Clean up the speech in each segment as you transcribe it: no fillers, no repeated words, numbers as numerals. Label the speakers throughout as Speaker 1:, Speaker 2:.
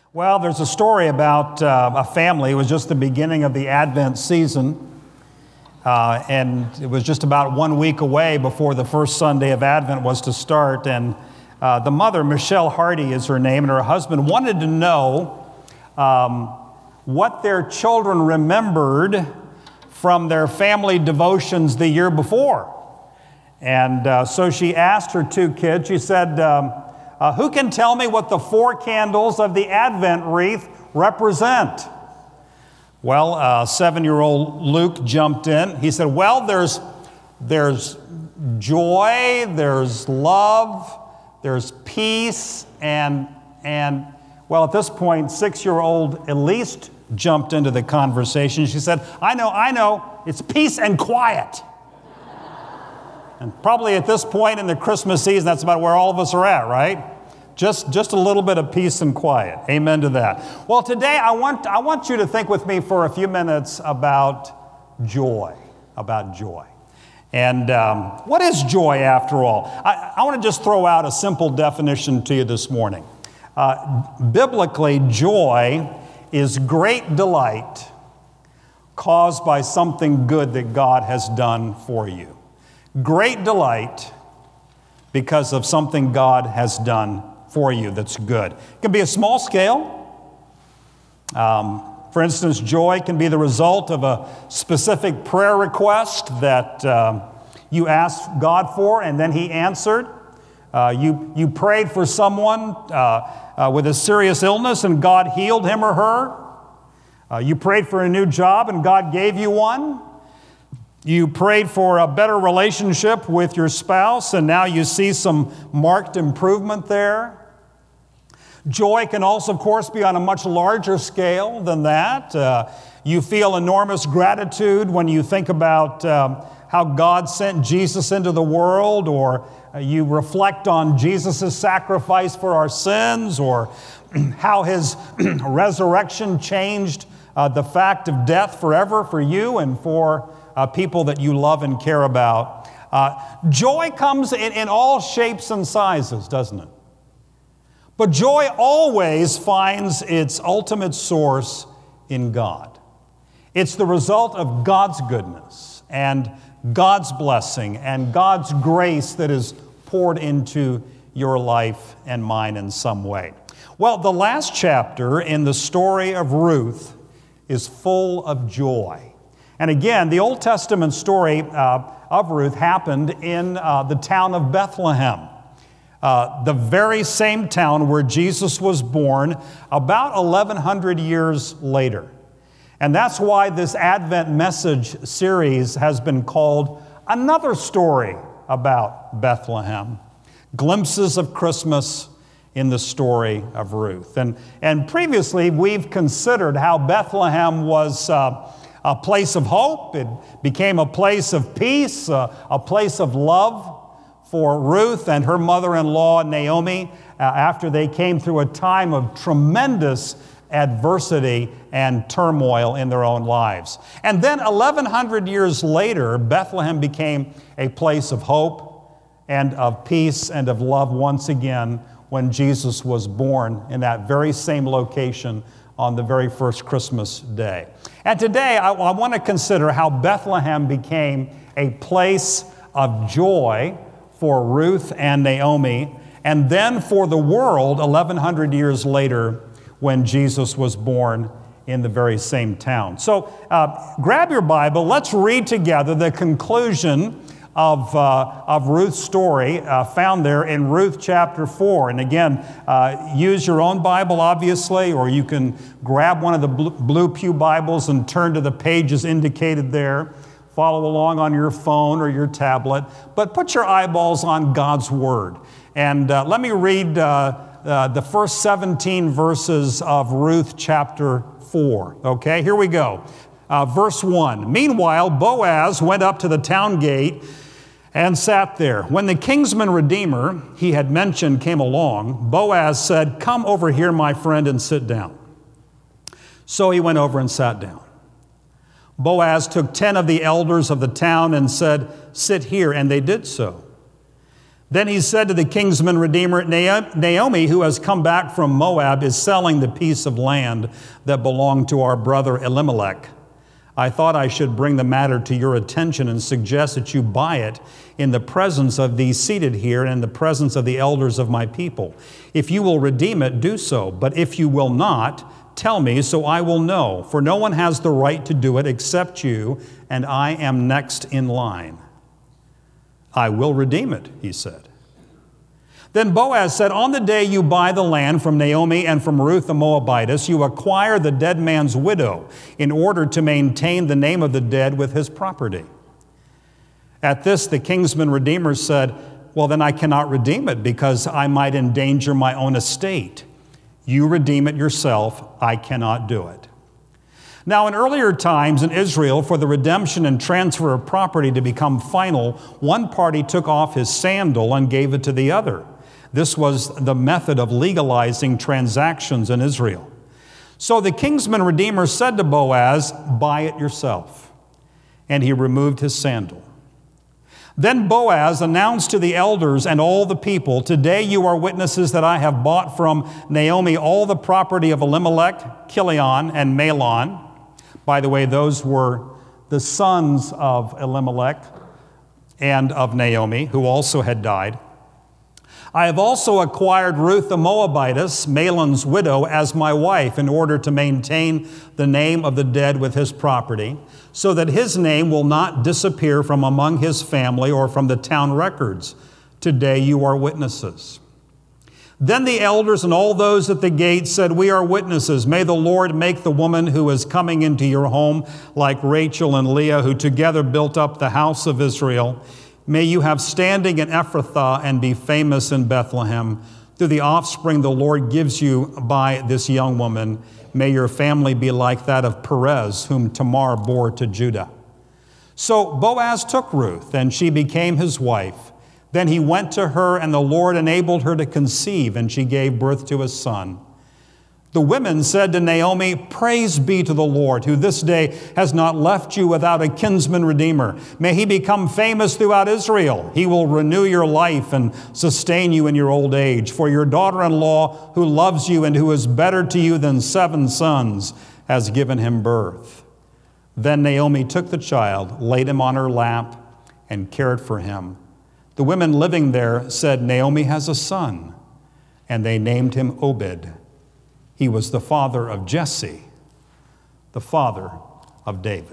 Speaker 1: Well, there's a story about a family. It was just the beginning of the Advent season, and it was just about 1 week away before the first Sunday of Advent was to start. And the mother, Michelle Hardy is her name, and her husband wanted to know what their children remembered from their family devotions the year before. And so she asked her two kids, she said, who can tell me what the four candles of the Advent wreath represent? Well, 7-year-old Luke jumped in. He said, well, there's joy, there's love, there's peace, and well, at this point, 6-year-old Elise jumped into the conversation. She said, I know, it's peace and quiet. And probably at this point in the Christmas season, that's about where all of us are at, right? Just a little bit of peace and quiet. Amen to that. Well, today I want you to think with me for a few minutes about joy. And what is joy after all? I want to just throw out a simple definition to you this morning. Biblically, joy is great delight caused by something good that God has done for you. Great delight because of something God has done for you that's good. It can be a small scale. For instance, joy can be the result of a specific prayer request that you asked God for and then He answered. You prayed for someone with a serious illness and God healed him or her. You prayed for a new job and God gave you one. You prayed for a better relationship with your spouse, and now you see some marked improvement there. Joy can also, of course, be on a much larger scale than that. You feel enormous gratitude when you think about how God sent Jesus into the world, or you reflect on Jesus' sacrifice for our sins, or how His resurrection changed the fact of death forever for you and for people that you love and care about. Joy comes in all shapes and sizes, doesn't it? But joy always finds its ultimate source in God. It's the result of God's goodness and God's blessing and God's grace that is poured into your life and mine in some way. Well, the last chapter in the story of Ruth is full of joy. And again, the Old Testament story of Ruth happened in the town of Bethlehem, the very same town where Jesus was born about 1,100 years later. And that's why this Advent message series has been called Another Story About Bethlehem. Glimpses of Christmas in the story of Ruth. And previously, we've considered how Bethlehem was a place of hope. It became a place of peace, a place of love for Ruth and her mother-in-law, Naomi, after they came through a time of tremendous adversity and turmoil in their own lives. And then 1,100 years later, Bethlehem became a place of hope and of peace and of love once again when Jesus was born in that very same location on the very first Christmas day. And today, I want to consider how Bethlehem became a place of joy for Ruth and Naomi, and then for the world 1,100 years later when Jesus was born in the very same town. So grab your Bible, let's read together the conclusion of Ruth's story found there in Ruth chapter 4. And again, use your own Bible, obviously, or you can grab one of the Blue Pew Bibles and turn to the pages indicated there. Follow along on your phone or your tablet, but put your eyeballs on God's Word. And let me read the first 17 verses of Ruth chapter 4. Okay, here we go. Verse 1. Meanwhile, Boaz went up to the town gate and sat there. When the kinsman redeemer he had mentioned came along, Boaz said, "Come over here, my friend, and sit down." So he went over and sat down. Boaz took 10 of the elders of the town and said, "Sit here," and they did so. Then he said to the kinsman redeemer, Naomi, who has come back from Moab, is selling the piece of land that belonged to our brother Elimelech. I thought I should bring the matter to your attention and suggest that you buy it in the presence of these seated here and in the presence of the elders of my people. If you will redeem it, do so. But if you will not, tell me, so I will know. For no one has the right to do it except you, and I am next in line. I will redeem it, he said. Then Boaz said, on the day you buy the land from Naomi and from Ruth the Moabitess, you acquire the dead man's widow in order to maintain the name of the dead with his property. At this, the kinsman redeemer said, well, then I cannot redeem it because I might endanger my own estate. You redeem it yourself. I cannot do it. Now, in earlier times in Israel, for the redemption and transfer of property to become final, one party took off his sandal and gave it to the other. This was the method of legalizing transactions in Israel. So the kinsman redeemer said to Boaz, buy it yourself. And he removed his sandal. Then Boaz announced to the elders and all the people, today you are witnesses that I have bought from Naomi all the property of Elimelech, Chilion, and Mahlon. By the way, those were the sons of Elimelech and of Naomi, who also had died. I have also acquired Ruth the Moabitess, Mahlon's widow, as my wife in order to maintain the name of the dead with his property, so that his name will not disappear from among his family or from the town records. Today you are witnesses. Then the elders and all those at the gate said, we are witnesses. May the Lord make the woman who is coming into your home like Rachel and Leah, who together built up the house of Israel. May you have standing in Ephrathah and be famous in Bethlehem. Through the offspring the Lord gives you by this young woman, may your family be like that of Perez, whom Tamar bore to Judah. So Boaz took Ruth, and she became his wife. Then he went to her, and the Lord enabled her to conceive, and she gave birth to a son. The women said to Naomi, praise be to the Lord, who this day has not left you without a kinsman redeemer. May he become famous throughout Israel. He will renew your life and sustain you in your old age. For your daughter-in-law, who loves you and who is better to you than 7 sons, has given him birth. Then Naomi took the child, laid him on her lap, and cared for him. The women living there said, Naomi has a son, and they named him Obed. He was the father of Jesse, the father of David.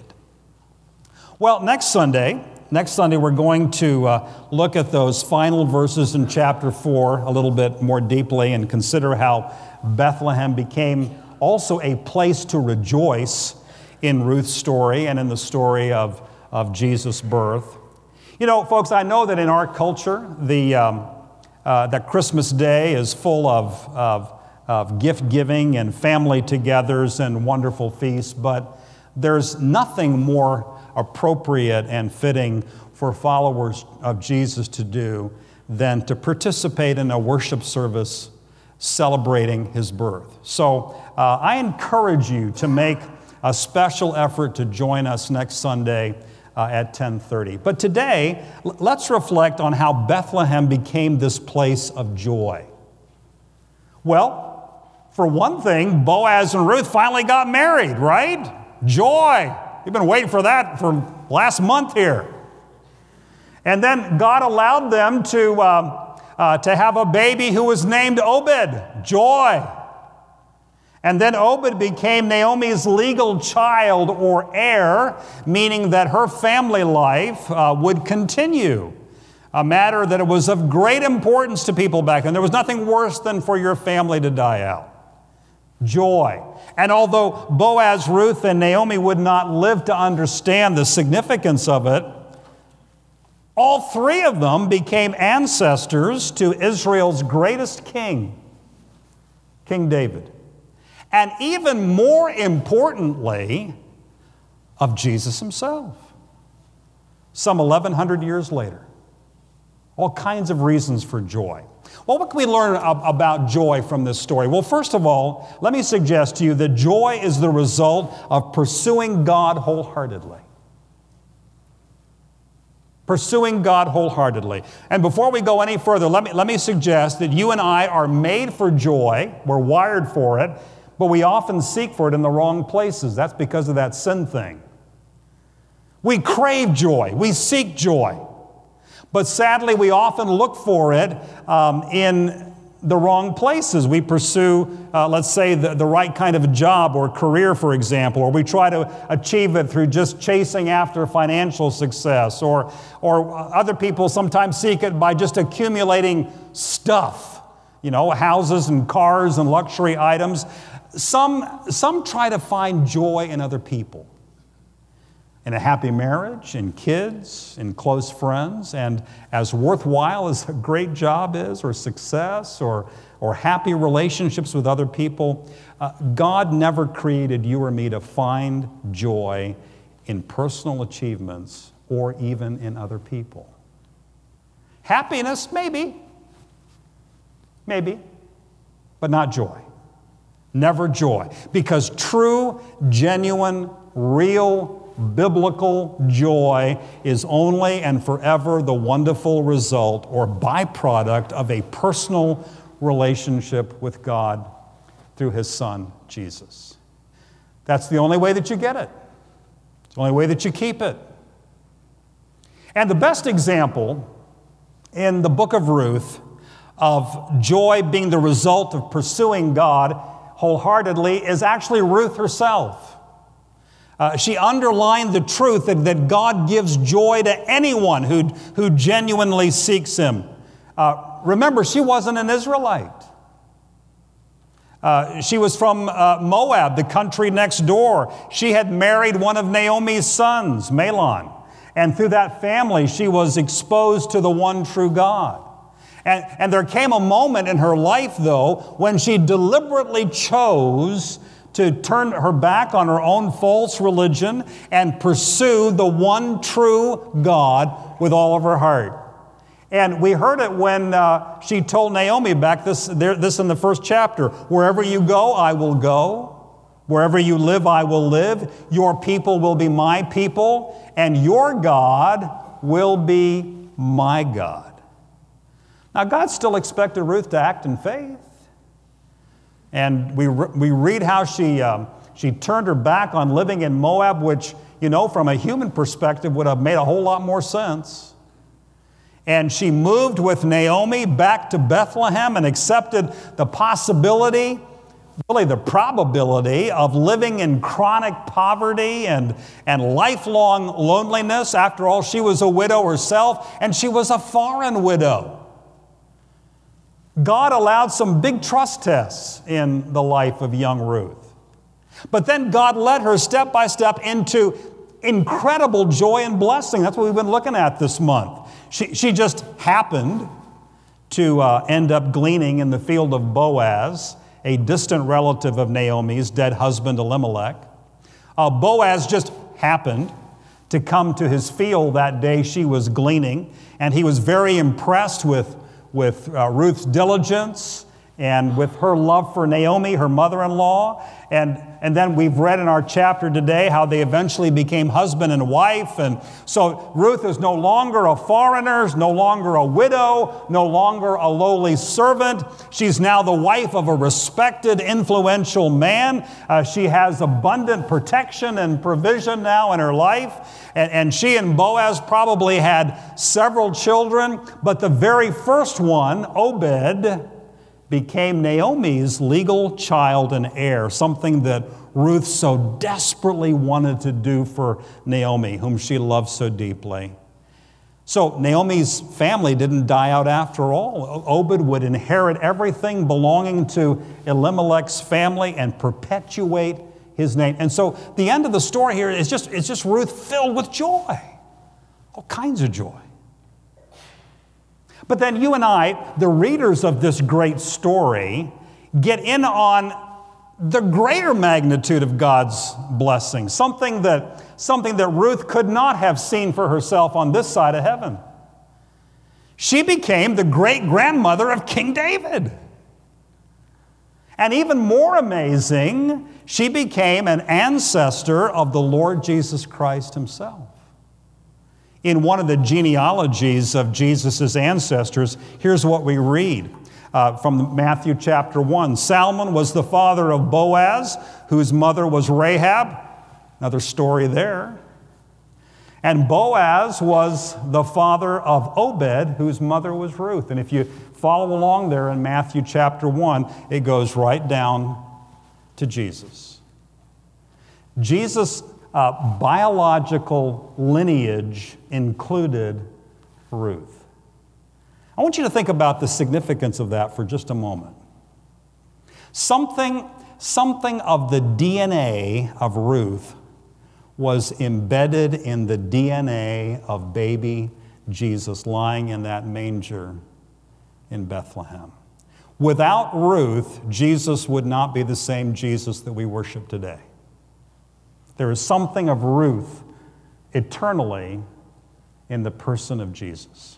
Speaker 1: Well, next Sunday we're going to look at those final verses in chapter 4 a little bit more deeply and consider how Bethlehem became also a place to rejoice in Ruth's story and in the story of Jesus' birth. You know, folks, I know that in our culture, that Christmas Day is full of gift giving and family togethers and wonderful feasts, but there's nothing more appropriate and fitting for followers of Jesus to do than to participate in a worship service celebrating his birth. So I encourage you to make a special effort to join us next Sunday at 10:30. But today, let's reflect on how Bethlehem became this place of joy. Well, for one thing, Boaz and Ruth finally got married, right? Joy. You've been waiting for that for last month here. And then God allowed them to have a baby who was named Obed. Joy. And then Obed became Naomi's legal child or heir, meaning that her family life would continue. A matter that it was of great importance to people back then. There was nothing worse than for your family to die out. Joy. And although Boaz, Ruth, and Naomi would not live to understand the significance of it, all three of them became ancestors to Israel's greatest king, King David. And even more importantly, of Jesus himself. Some 1,100 years later. All kinds of reasons for joy. Well, what can we learn about joy from this story? Well, first of all, let me suggest to you that joy is the result of pursuing God wholeheartedly. Pursuing God wholeheartedly. And before we go any further, let me suggest that you and I are made for joy. We're wired for it, but we often seek for it in the wrong places. That's because of that sin thing. We crave joy. We seek joy. But sadly, we often look for it in the wrong places. We pursue, let's say, the right kind of a job or career, for example, or we try to achieve it through just chasing after financial success, or other people sometimes seek it by just accumulating stuff, houses and cars and luxury items. Some try to find joy in other people, in a happy marriage, in kids, in close friends, and as worthwhile as a great job is, or success, or happy relationships with other people, God never created you or me to find joy in personal achievements or even in other people. Happiness, maybe, but not joy. Never joy. Because true, genuine, real, biblical joy is only and forever the wonderful result or byproduct of a personal relationship with God through His Son, Jesus. That's the only way that you get it. It's the only way that you keep it. And the best example in the book of Ruth of joy being the result of pursuing God wholeheartedly is actually Ruth herself. She underlined the truth that God gives joy to anyone who genuinely seeks Him. Remember, she wasn't an Israelite. She was from Moab, the country next door. She had married one of Naomi's sons, Mahlon. And through that family, she was exposed to the one true God. And there came a moment in her life, though, when she deliberately chose to turn her back on her own false religion and pursue the one true God with all of her heart. And we heard it when she told Naomi back this in the first chapter, "Wherever you go, I will go. Wherever you live, I will live. Your people will be my people, and your God will be my God." Now, God still expected Ruth to act in faith. And we read how she turned her back on living in Moab, which, from a human perspective would have made a whole lot more sense. And she moved with Naomi back to Bethlehem and accepted the possibility, really the probability, of living in chronic poverty and lifelong loneliness. After all, she was a widow herself, and she was a foreign widow. God allowed some big trust tests in the life of young Ruth. But then God led her step by step into incredible joy and blessing. That's what we've been looking at this month. She just happened to end up gleaning in the field of Boaz, a distant relative of Naomi's dead husband Elimelech. Boaz just happened to come to his field that day she was gleaning, and he was very impressed with Ruth's diligence and with her love for Naomi, her mother-in-law. And then we've read in our chapter today how they eventually became husband and wife. And so Ruth is no longer a foreigner, no longer a widow, no longer a lowly servant. She's now the wife of a respected, influential man. She has abundant protection and provision now in her life. And she and Boaz probably had several children, but the very first one, Obed, became Naomi's legal child and heir, something that Ruth so desperately wanted to do for Naomi, whom she loved so deeply. So Naomi's family didn't die out after all. Obed would inherit everything belonging to Elimelech's family and perpetuate his name. And so the end of the story here is just Ruth filled with joy, all kinds of joy. But then you and I, the readers of this great story, get in on the greater magnitude of God's blessing, something that Ruth could not have seen for herself on this side of heaven. She became the great-grandmother of King David. And even more amazing, she became an ancestor of the Lord Jesus Christ himself. In one of the genealogies of Jesus' ancestors, here's what we read from Matthew chapter 1. Salmon was the father of Boaz, whose mother was Rahab. Another story there. And Boaz was the father of Obed, whose mother was Ruth. And if you follow along there in Matthew chapter 1, it goes right down to Jesus. Jesus' biological lineage included Ruth. I want you to think about the significance of that for just a moment. Something of the DNA of Ruth was embedded in the DNA of baby Jesus lying in that manger in Bethlehem. Without Ruth, Jesus would not be the same Jesus that we worship today. There is something of Ruth eternally in the person of Jesus.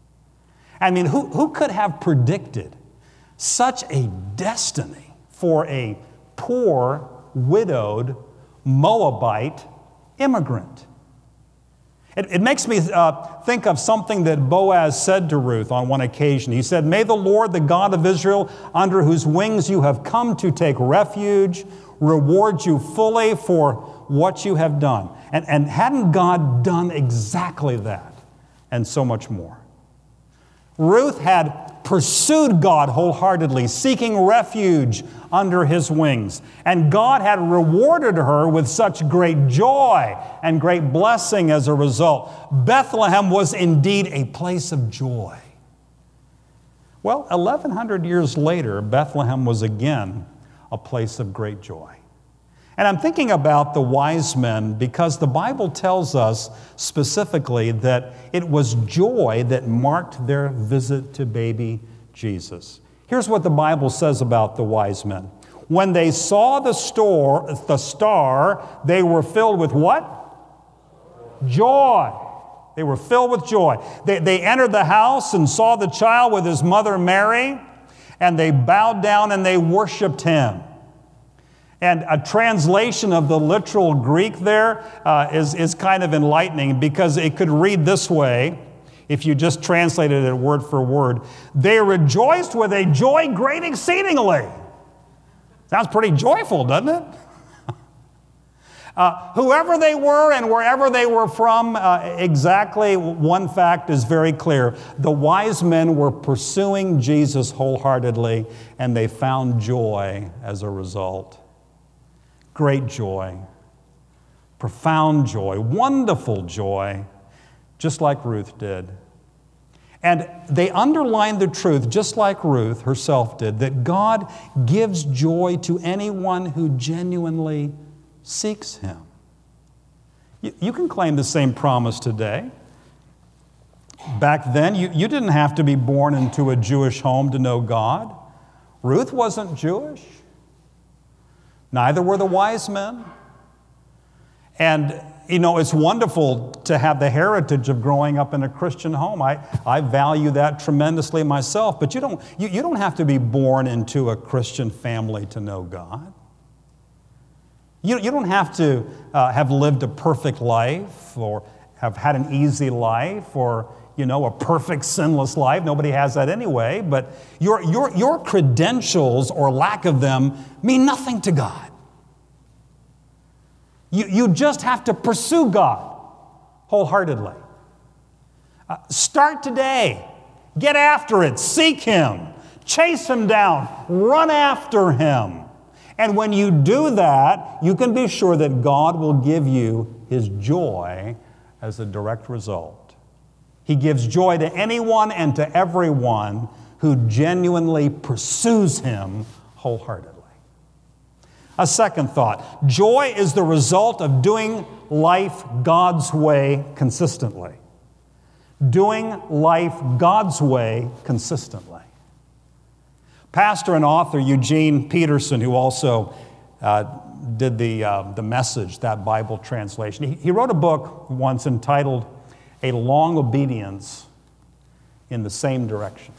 Speaker 1: I mean, who could have predicted such a destiny for a poor, widowed Moabite immigrant? It makes me think of something that Boaz said to Ruth on one occasion. He said, "May the Lord, the God of Israel, under whose wings you have come to take refuge, reward you fully for what you have done." And hadn't God done exactly that and so much more? Ruth had pursued God wholeheartedly, seeking refuge under his wings. And God had rewarded her with such great joy and great blessing as a result. Bethlehem was indeed a place of joy. Well, 1,100 years later, Bethlehem was again a place of great joy. And I'm thinking about the wise men because the Bible tells us specifically that it was joy that marked their visit to baby Jesus. Here's what the Bible says about the wise men. When they saw the star, they were filled with what? Joy. They were filled with joy. They entered the house and saw the child with his mother Mary, and they bowed down and they worshiped him. And a translation of the literal Greek there is kind of enlightening because it could read this way, if you just translated it word for word. They rejoiced with a joy great exceedingly. Sounds pretty joyful, doesn't it? Whoever they were and wherever they were from, exactly one fact is very clear. The wise men were pursuing Jesus wholeheartedly, and they found joy as a result. Great joy, profound joy, wonderful joy, just like Ruth did. And they underlined the truth, just like Ruth herself did, that God gives joy to anyone who genuinely seeks him. You can claim the same promise today. Back then, you didn't have to be born into a Jewish home to know God. Ruth wasn't Jewish. Neither were the wise men. And, it's wonderful to have the heritage of growing up in a Christian home. I value that tremendously myself. But you don't have to be born into a Christian family to know God. You don't have to have lived a perfect life or have had an easy life or, a perfect sinless life. Nobody has that anyway. But your credentials or lack of them mean nothing to God. You just have to pursue God wholeheartedly. Start today. Get after it. Seek him. Chase him down. Run after him. And when you do that, you can be sure that God will give you his joy as a direct result. He gives joy to anyone and to everyone who genuinely pursues him wholeheartedly. A second thought, joy is the result of doing life God's way consistently. Doing life God's way consistently. Pastor and author Eugene Peterson, who also did the Message, that Bible translation, he wrote a book once entitled A Long Obedience in the Same Direction.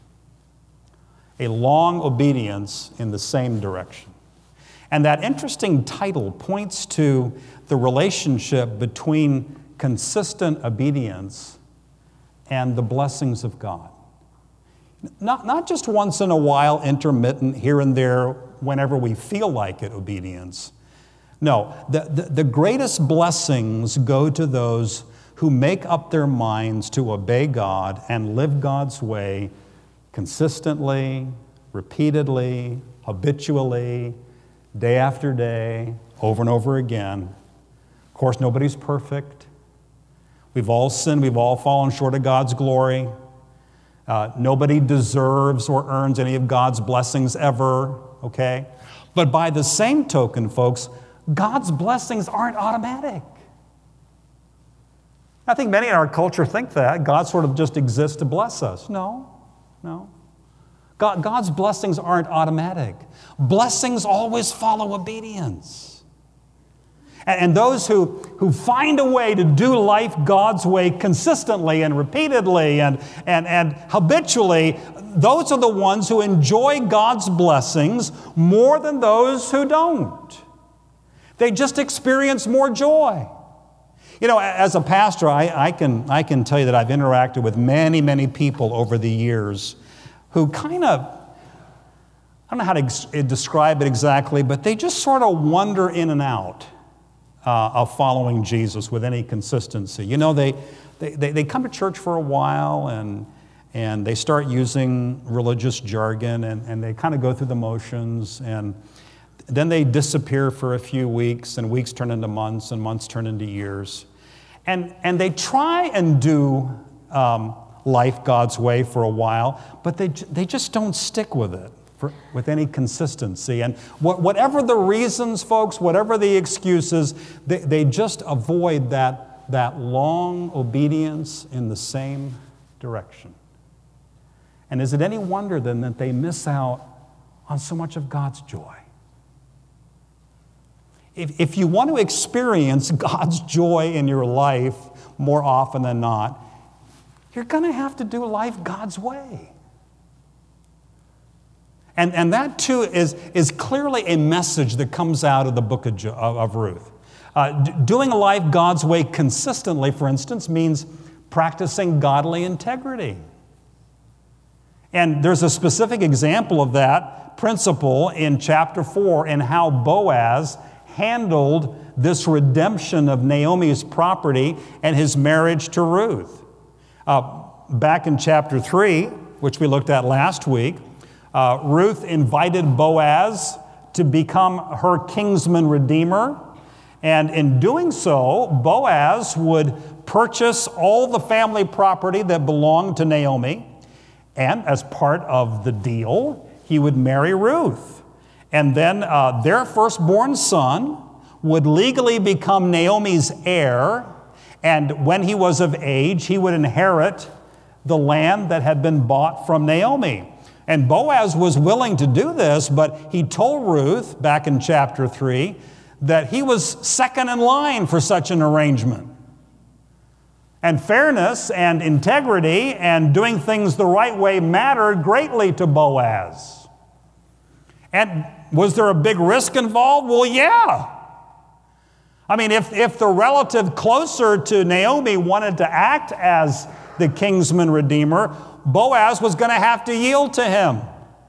Speaker 1: A Long Obedience in the Same Direction. And that interesting title points to the relationship between consistent obedience and the blessings of God. Not just once in a while, intermittent, here and there, whenever we feel like it, obedience. No, the greatest blessings go to those who make up their minds to obey God and live God's way consistently, repeatedly, habitually, day after day, over and over again. Of course, nobody's perfect. We've all sinned. We've all fallen short of God's glory. Nobody deserves or earns any of God's blessings ever, okay? But by the same token, folks, God's blessings aren't automatic. I think many in our culture think that. God sort of just exists to bless us. No. God's blessings aren't automatic. Blessings always follow obedience. And those who find a way to do life God's way consistently and repeatedly and habitually, those are the ones who enjoy God's blessings more than those who don't. They just experience more joy. You know, as a pastor, I can tell you that I've interacted with many, many people over the years who kind of, I don't know how to describe it exactly, but they just sort of wander in and out of following Jesus with any consistency. You know, they come to church for a while and they start using religious jargon and they kind of go through the motions, and then they disappear for a few weeks, and weeks turn into months, and months turn into years. And they try and do life God's way for a while, but they just don't stick with it with any consistency. And whatever the reasons, folks, whatever the excuses, they just avoid that long obedience in the same direction. And is it any wonder then that they miss out on so much of God's joy? If you want to experience God's joy in your life more often than not, you're going to have to do life God's way. And that too is clearly a message that comes out of the book of Ruth. Doing life God's way consistently, for instance, means practicing godly integrity. And there's a specific example of that principle in chapter 4 in how Boaz handled this redemption of Naomi's property and his marriage to Ruth. Back in chapter 3, which we looked at last week, Ruth invited Boaz to become her kinsman redeemer. And in doing so, Boaz would purchase all the family property that belonged to Naomi. And as part of the deal, he would marry Ruth. And then their firstborn son would legally become Naomi's heir. And when he was of age, he would inherit the land that had been bought from Naomi. And Boaz was willing to do this, but he told Ruth back in chapter 3 that he was second in line for such an arrangement. And fairness and integrity and doing things the right way mattered greatly to Boaz. And was there a big risk involved? Well, yeah. I mean, if the relative closer to Naomi wanted to act as the kinsman redeemer, Boaz was going to have to yield to him.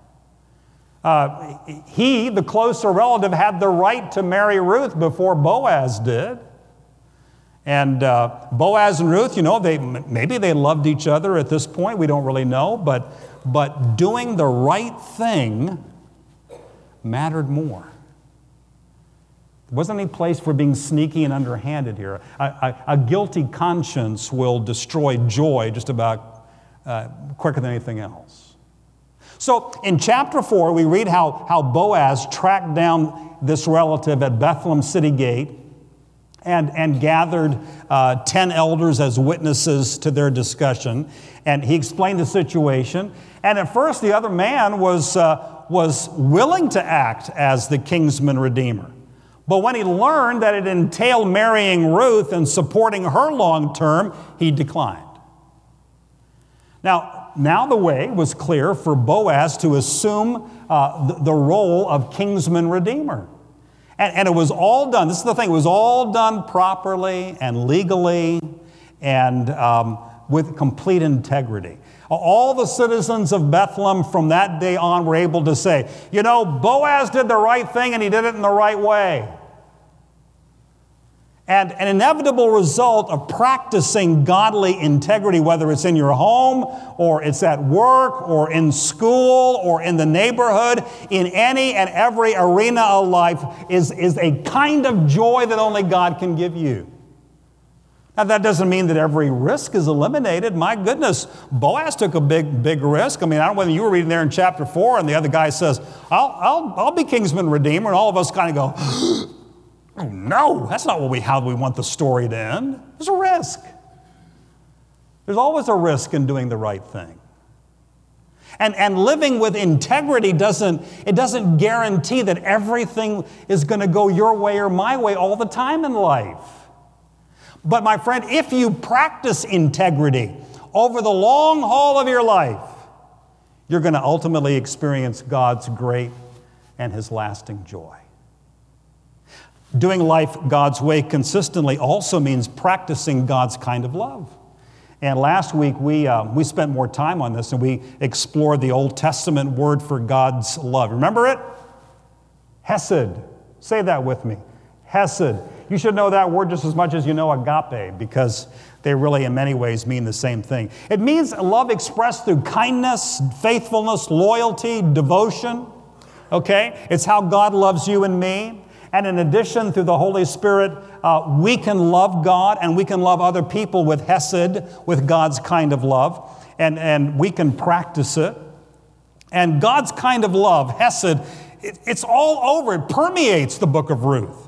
Speaker 1: He, the closer relative, had the right to marry Ruth before Boaz did. And Boaz and Ruth, you know, maybe they loved each other at this point. We don't really know. But doing the right thing mattered more. There wasn't any place for being sneaky and underhanded here. A guilty conscience will destroy joy just about quicker than anything else. So in chapter 4, we read how Boaz tracked down this relative at Bethlehem city gate and gathered 10 elders as witnesses to their discussion. And he explained the situation. And at first, the other man was willing to act as the kinsman redeemer. But when he learned that it entailed marrying Ruth and supporting her long term, he declined. Now the way was clear for Boaz to assume the role of kinsman redeemer. And it was all done, this is the thing, it was all done properly and legally and with complete integrity. All the citizens of Bethlehem from that day on were able to say, you know, Boaz did the right thing and he did it in the right way. And an inevitable result of practicing godly integrity, whether it's in your home or it's at work or in school or in the neighborhood, in any and every arena of life, is a kind of joy that only God can give you. Now, that doesn't mean that every risk is eliminated. My goodness, Boaz took a big risk. I mean, I don't know whether you were reading there in chapter 4 and the other guy says, I'll be kinsman redeemer, and all of us kind of go, oh no, that's not how we want the story to end. There's a risk. There's always a risk in doing the right thing. And living with integrity doesn't guarantee that everything is going to go your way or my way all the time in life. But my friend, if you practice integrity over the long haul of your life, you're going to ultimately experience God's great and His lasting joy. Doing life God's way consistently also means practicing God's kind of love. And last week we spent more time on this and we explored the Old Testament word for God's love. Remember it? Hesed. Say that with me. Hesed. You should know that word just as much as you know agape, because they really in many ways mean the same thing. It means love expressed through kindness, faithfulness, loyalty, devotion. Okay? It's how God loves you and me. And in addition, through the Holy Spirit, we can love God and we can love other people with hesed, with God's kind of love. And we can practice it. And God's kind of love, hesed, it's all over. It permeates the book of Ruth.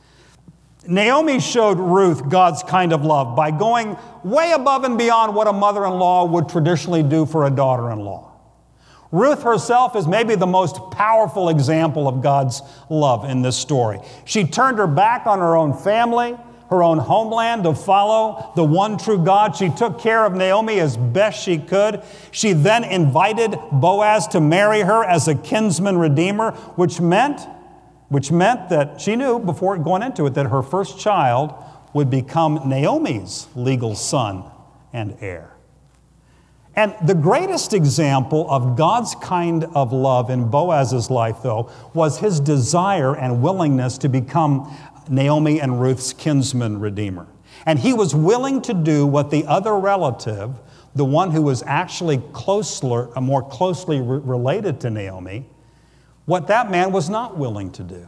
Speaker 1: Naomi showed Ruth God's kind of love by going way above and beyond what a mother-in-law would traditionally do for a daughter-in-law. Ruth herself is maybe the most powerful example of God's love in this story. She turned her back on her own family, her own homeland, to follow the one true God. She took care of Naomi as best she could. She then invited Boaz to marry her as a kinsman redeemer, which meant that she knew before going into it that her first child would become Naomi's legal son and heir. And the greatest example of God's kind of love in Boaz's life, though, was his desire and willingness to become Naomi and Ruth's kinsman redeemer. And he was willing to do what the other relative, the one who was actually more closely related to Naomi, what that man was not willing to do.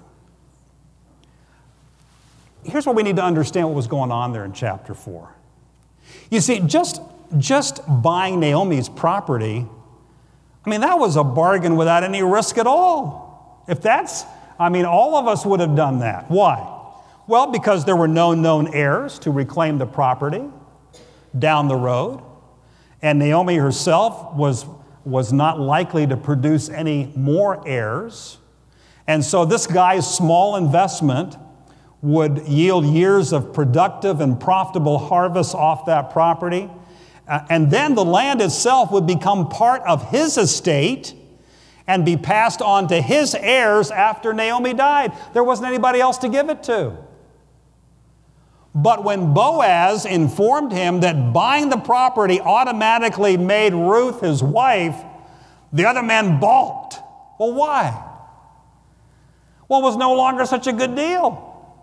Speaker 1: Here's what we need to understand what was going on there in chapter 4. You see, just buying Naomi's property, I mean, that was a bargain without any risk at all. All of us would have done that. Why? Well, because there were no known heirs to reclaim the property down the road, and Naomi herself was not likely to produce any more heirs. And so this guy's small investment would yield years of productive and profitable harvests off that property. And then the land itself would become part of his estate and be passed on to his heirs after Naomi died. There wasn't anybody else to give it to. But when Boaz informed him that buying the property automatically made Ruth his wife, the other man balked. Well, why? Well, it was no longer such a good deal.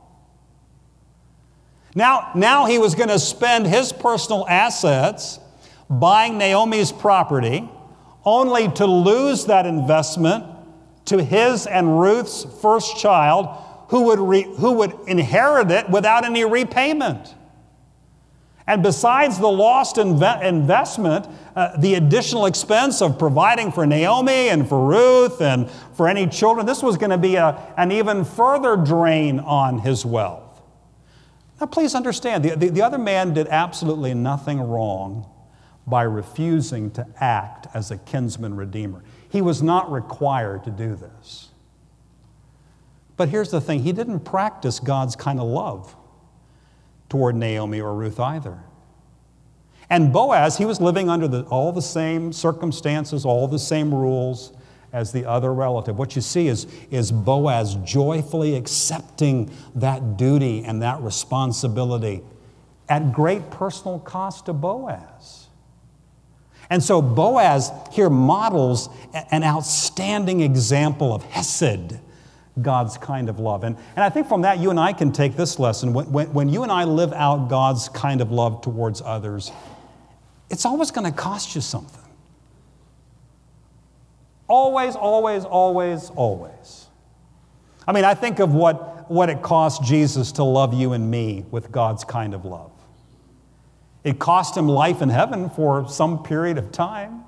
Speaker 1: Now he was going to spend his personal assets buying Naomi's property, only to lose that investment to his and Ruth's first child, who would inherit it without any repayment. And besides the lost investment, the additional expense of providing for Naomi and for Ruth and for any children, this was going to be an even further drain on his wealth. Now, please understand, the other man did absolutely nothing wrong by refusing to act as a kinsman redeemer. He was not required to do this. But here's the thing, he didn't practice God's kind of love toward Naomi or Ruth either. And Boaz, he was living under all the same circumstances, all the same rules as the other relative. What you see is Boaz joyfully accepting that duty and that responsibility at great personal cost to Boaz. And so Boaz here models an outstanding example of hesed, God's kind of love. And I think from that, you and I can take this lesson. When you and I live out God's kind of love towards others, it's always going to cost you something. Always, always, always, always. I mean, I think of what it cost Jesus to love you and me with God's kind of love. It cost him life in heaven for some period of time.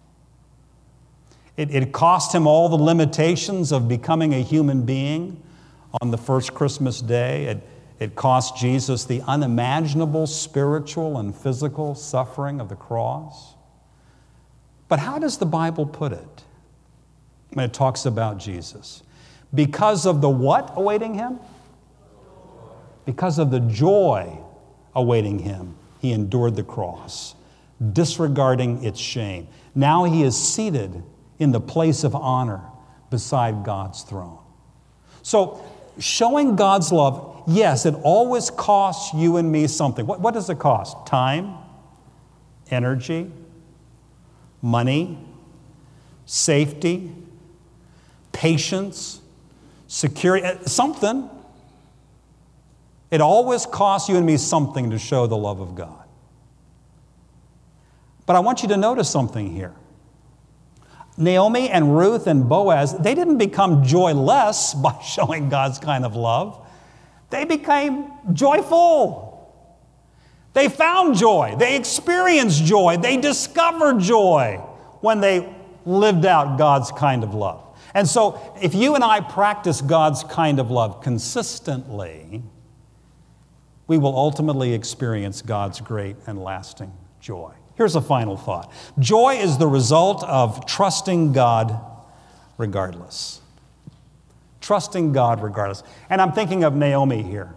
Speaker 1: It cost him all the limitations of becoming a human being on the first Christmas day. It cost Jesus the unimaginable spiritual and physical suffering of the cross. But how does the Bible put it when it talks about Jesus? Because of the what awaiting him? Because of the joy awaiting him, he endured the cross, disregarding its shame. Now he is seated in the place of honor beside God's throne. So, showing God's love, yes, it always costs you and me something. What does it cost? Time, energy, money, safety, patience, security, something. It always costs you and me something to show the love of God. But I want you to notice something here. Naomi and Ruth and Boaz, they didn't become joyless by showing God's kind of love. They became joyful. They found joy. They experienced joy. They discovered joy when they lived out God's kind of love. And so if you and I practice God's kind of love consistently, we will ultimately experience God's great and lasting joy. Here's a final thought. Joy is the result of trusting God regardless. Trusting God regardless. And I'm thinking of Naomi here.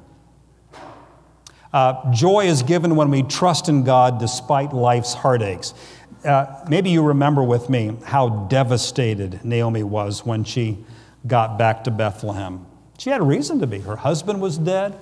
Speaker 1: Joy is given when we trust in God despite life's heartaches. Maybe you remember with me how devastated Naomi was when she got back to Bethlehem. She had reason to be. Her husband was dead.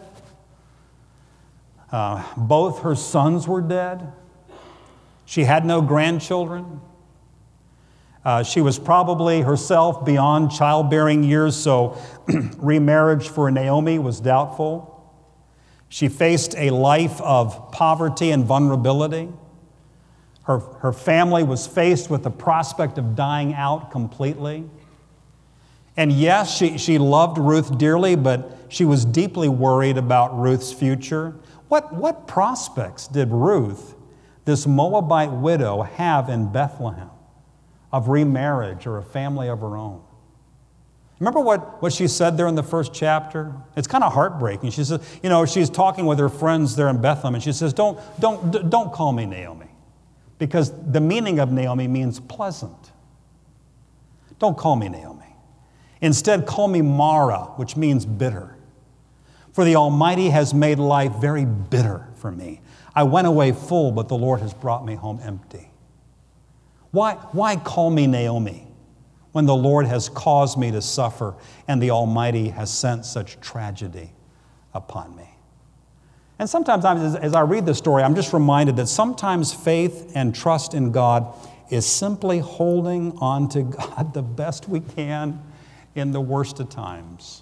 Speaker 1: Both her sons were dead. She had no grandchildren. She was probably herself beyond childbearing years, so remarriage for Naomi was doubtful. She faced a life of poverty and vulnerability. Her family was faced with the prospect of dying out completely. And yes, she loved Ruth dearly, but she was deeply worried about Ruth's future. What prospects did Ruth, this Moabite widow, have in Bethlehem of remarriage or a family of her own? Remember what she said there in the first chapter? It's kind of heartbreaking. She says, she's talking with her friends there in Bethlehem, and she says, don't call me Naomi, because the meaning of Naomi means pleasant. Don't call me Naomi. Instead, call me Mara, which means bitter. For the Almighty has made life very bitter for me. I went away full, but the Lord has brought me home empty. Why call me Naomi when the Lord has caused me to suffer and the Almighty has sent such tragedy upon me? And sometimes as I read the story, I'm just reminded that sometimes faith and trust in God is simply holding on to God the best we can in the worst of times.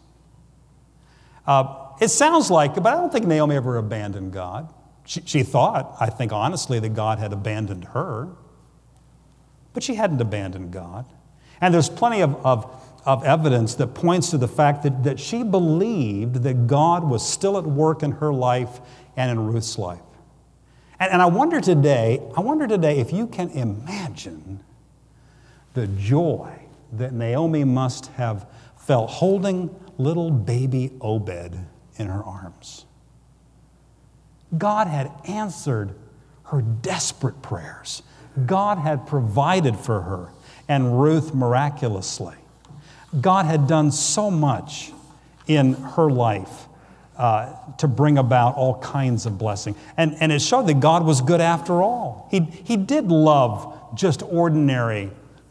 Speaker 1: It sounds like, but I don't think Naomi ever abandoned God. She thought, I think honestly, that God had abandoned her. But she hadn't abandoned God. And there's plenty of evidence that points to the fact that she believed that God was still at work in her life and in Ruth's life. And I wonder today if you can imagine the joy that Naomi must have felt holding little baby Obed in her arms. God had answered her desperate prayers. God had provided for her and Ruth miraculously. God had done so much in her life to bring about all kinds of blessing. And it showed that God was good after all. He did love just ordinary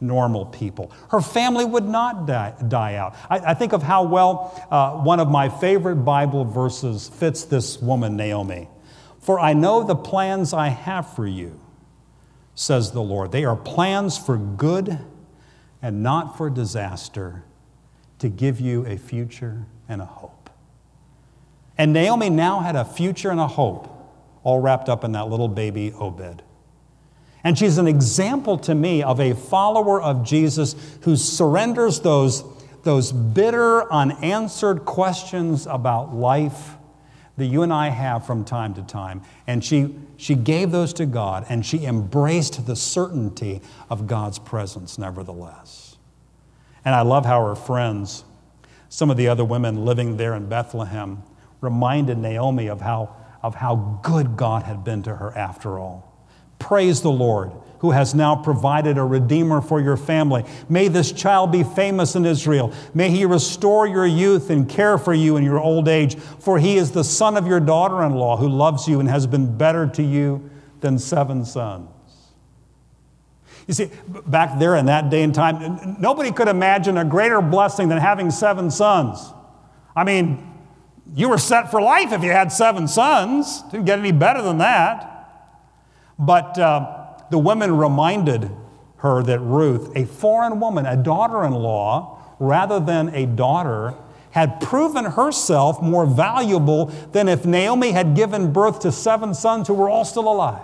Speaker 1: normal people. Her family would not die out. I think of how well one of my favorite Bible verses fits this woman, Naomi. For I know the plans I have for you, says the Lord. They are plans for good and not for disaster, to give you a future and a hope. And Naomi now had a future and a hope all wrapped up in that little baby Obed. And she's an example to me of a follower of Jesus who surrenders those bitter, unanswered questions about life that you and I have from time to time. And she gave those to God, and she embraced the certainty of God's presence nevertheless. And I love how her friends, some of the other women living there in Bethlehem, reminded Naomi of how good God had been to her after all. Praise the Lord, who has now provided a Redeemer for your family. May this child be famous in Israel. May he restore your youth and care for you in your old age, for he is the son of your daughter-in-law who loves you and has been better to you than 7 sons. You see, back there in that day and time, nobody could imagine a greater blessing than having 7 sons. I mean, you were set for life if you had 7 sons. Didn't get any better than that. But the women reminded her that Ruth, a foreign woman, a daughter-in-law, rather than a daughter, had proven herself more valuable than if Naomi had given birth to 7 sons who were all still alive.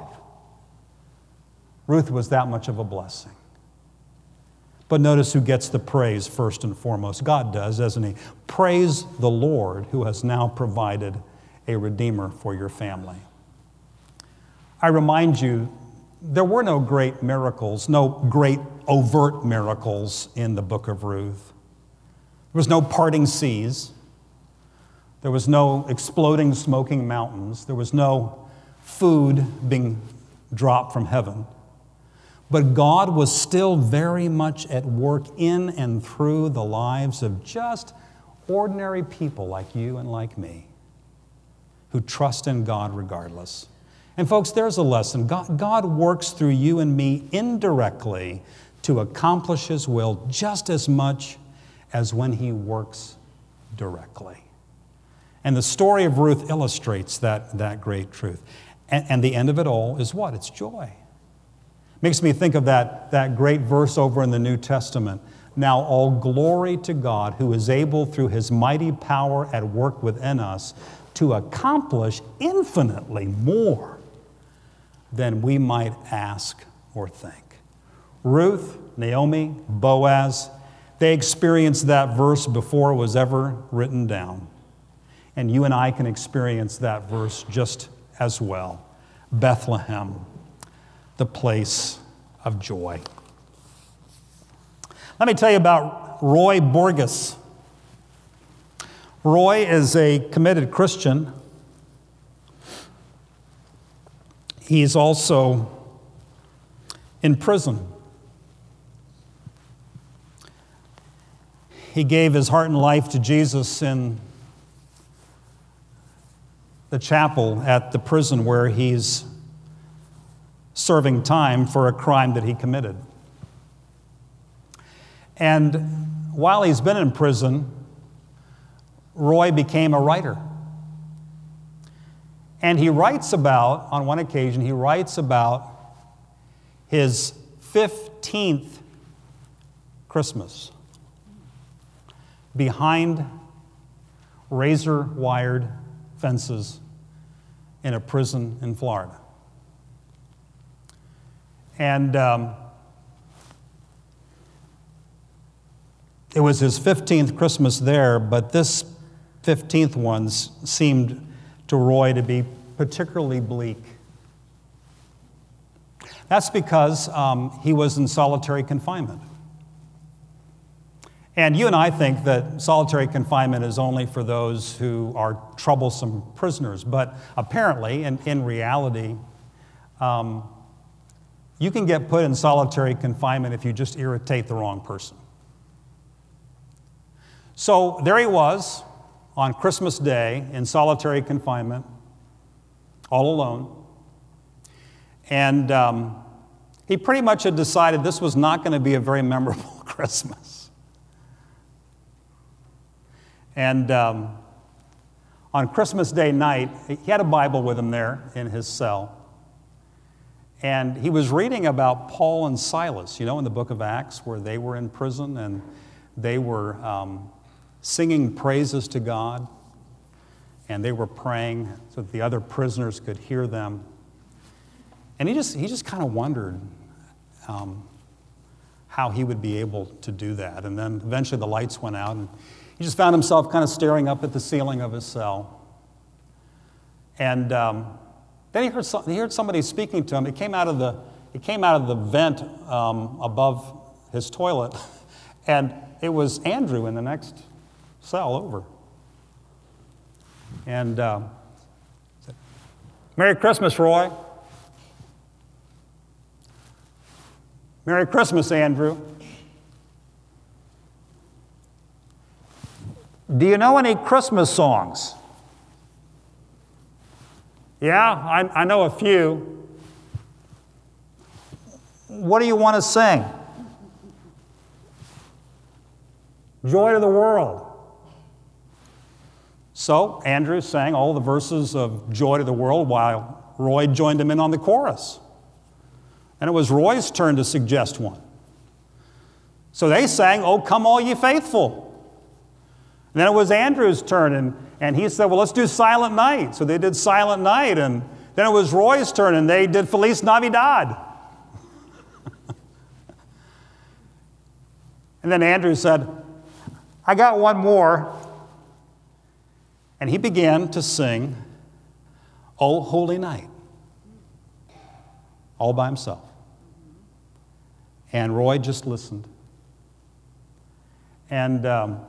Speaker 1: Ruth was that much of a blessing. But notice who gets the praise first and foremost. God does, doesn't he? Praise the Lord who has now provided a Redeemer for your family. I remind you, there were no great miracles, no great overt miracles in the book of Ruth. There was no parting seas. There was no exploding, smoking mountains. There was no food being dropped from heaven. But God was still very much at work in and through the lives of just ordinary people like you and like me who trust in God regardless. And folks, there's a lesson. God works through you and me indirectly to accomplish His will just as much as when He works directly. And the story of Ruth illustrates that great truth. And the end of it all is what? It's joy. Makes me think of that great verse over in the New Testament. Now all glory to God who is able through His mighty power at work within us to accomplish infinitely more than we might ask or think. Ruth, Naomi, Boaz, they experienced that verse before it was ever written down. And you and I can experience that verse just as well. Bethlehem, the place of joy. Let me tell you about Roy Borges. Roy is a committed Christian. He's also in prison. He gave his heart and life to Jesus in the chapel at the prison where he's serving time for a crime that he committed. And while he's been in prison, Roy became a writer. And he writes about, on one occasion, he writes about his 15th Christmas behind razor-wired fences in a prison in Florida. And it was his 15th Christmas there, but this 15th one seemed to Roy to be particularly bleak. That's because he was in solitary confinement. And you and I think that solitary confinement is only for those who are troublesome prisoners, but apparently, and in reality, you can get put in solitary confinement if you just irritate the wrong person. So there he was on Christmas Day in solitary confinement, all alone. And He pretty much had decided this was not going to be a very memorable Christmas. And on Christmas Day night, he had a Bible with him there in his cell. And he was reading about Paul and Silas, in the book of Acts, where they were in prison and they were singing praises to God. And they were praying so that the other prisoners could hear them. And he just kind of wondered how he would be able to do that. And then eventually the lights went out, and he just found himself kind of staring up at the ceiling of his cell. And then he heard somebody speaking to him. It came out of the vent above his toilet, and it was Andrew in the next cell over. And said, "Merry Christmas, Roy." "Merry Christmas, Andrew. Do you know any Christmas songs?" "Yeah, I know a few." "What do you want to sing?" "Joy to the World." So Andrew sang all the verses of Joy to the World while Roy joined him in on the chorus. And it was Roy's turn to suggest one. So they sang, "Oh, Come All Ye Faithful." And then it was Andrew's turn, and he said, "Well, let's do Silent Night." So they did Silent Night, and then it was Roy's turn, and they did Feliz Navidad. And then Andrew said, "I got one more." And he began to sing "O Holy Night," all by himself. And Roy just listened. And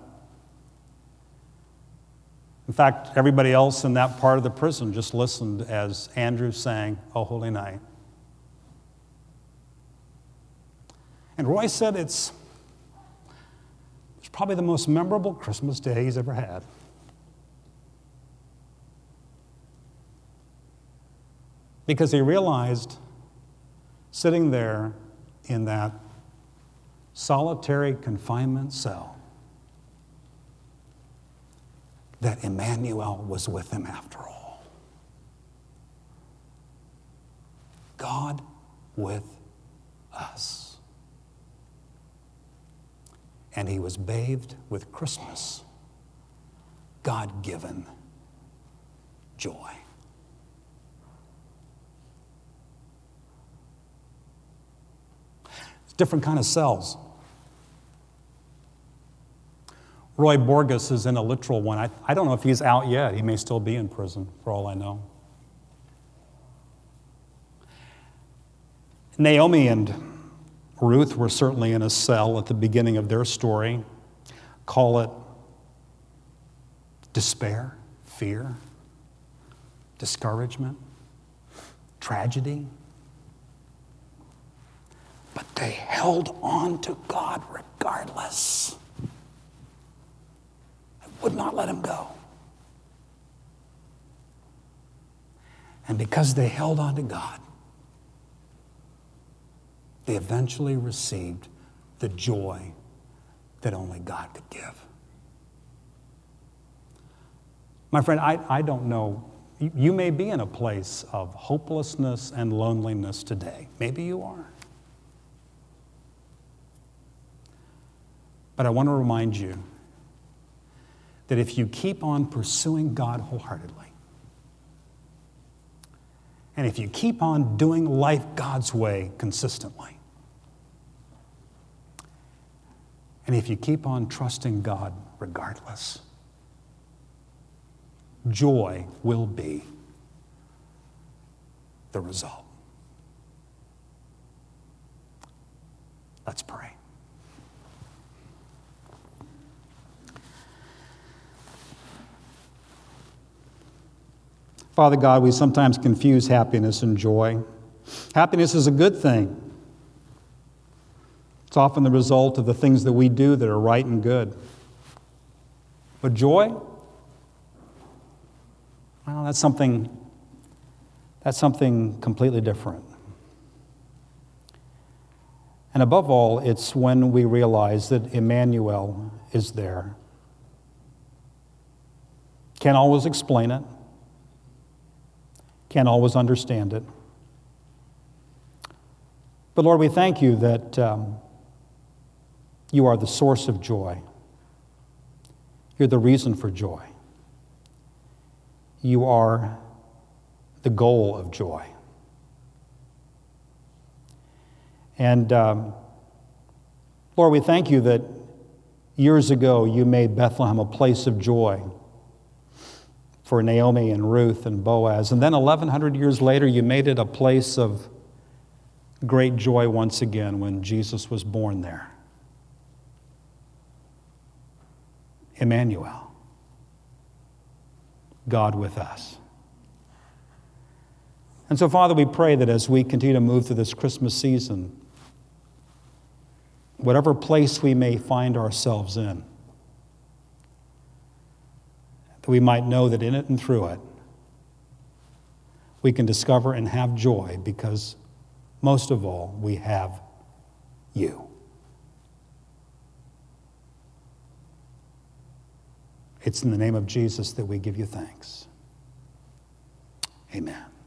Speaker 1: in fact, everybody else in that part of the prison just listened as Andrew sang "O Holy Night." And Roy said it's probably the most memorable Christmas day he's ever had. Because he realized, sitting there in that solitary confinement cell, that Emmanuel was with him after all. God with us. And he was bathed with Christmas, God-given joy. Different kind of cells. Roy Borges is in a literal one. I don't know if he's out yet. He may still be in prison, for all I know. Naomi and Ruth were certainly in a cell at the beginning of their story. Call it despair, fear, discouragement, tragedy. But they held on to God regardless. They would not let him go. And because they held on to God, they eventually received the joy that only God could give. My friend, I don't know. You may be in a place of hopelessness and loneliness today. Maybe you are. But I want to remind you that if you keep on pursuing God wholeheartedly, and if you keep on doing life God's way consistently, and if you keep on trusting God regardless, joy will be the result. Let's pray. Father God, we sometimes confuse happiness and joy. Happiness is a good thing. It's often the result of the things that we do that are right and good. But joy? Well, that's something completely different. And above all, it's when we realize that Emmanuel is there. Can't always explain it. Can't always understand it. But Lord, we thank you that you are the source of joy. You're the reason for joy. You are the goal of joy. And Lord, we thank you that years ago you made Bethlehem a place of joy for Naomi and Ruth and Boaz. And then 1,100 years later, you made it a place of great joy once again when Jesus was born there. Emmanuel, God with us. And so, Father, we pray that as we continue to move through this Christmas season, whatever place we may find ourselves in, that we might know that in it and through it, we can discover and have joy because, most of all, we have you. It's in the name of Jesus that we give you thanks. Amen.